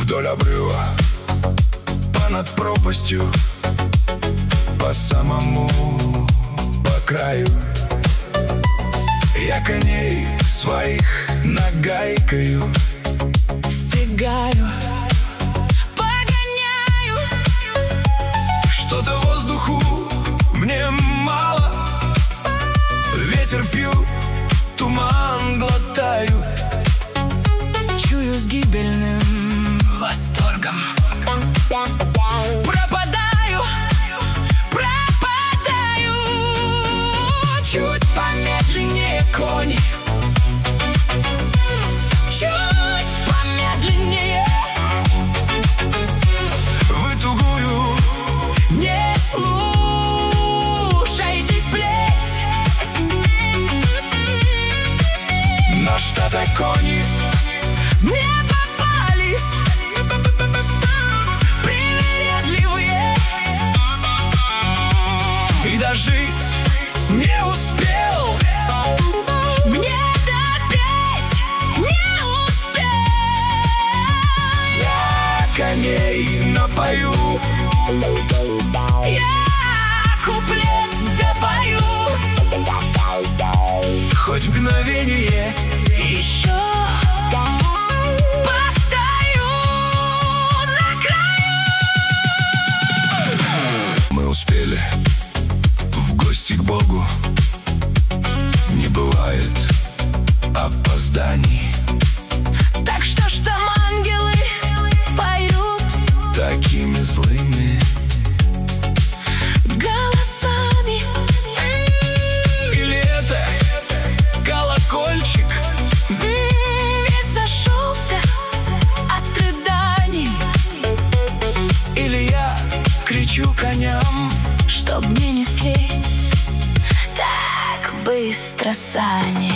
Вдоль обрыва, понад пропастью, по самому по краю. Я коней своих нагайкою стегаю, погоняю. Что-то воздуху мне мало, ветер пью, туман глотаю. Чую с гибельным восторгом. Пропадаю, пропадаю. Чуть помедленнее, кони, чуть помедленнее. Вы тугую Не слушайтесь плеть. на штата кони Мне попались привередливые, и дожить не успел. мне допеть не успел. Я коней напою, Я куплет допою. хоть мгновение Еще постою на краю. мы успели в гости к Богу. Не бывает опозданий. Так что ж там ангелы поют Такими злыми голосами. или это колокольчик? Весь зашелся от рыданий. Или я кричу коням? Чтоб мне несли так быстро сани.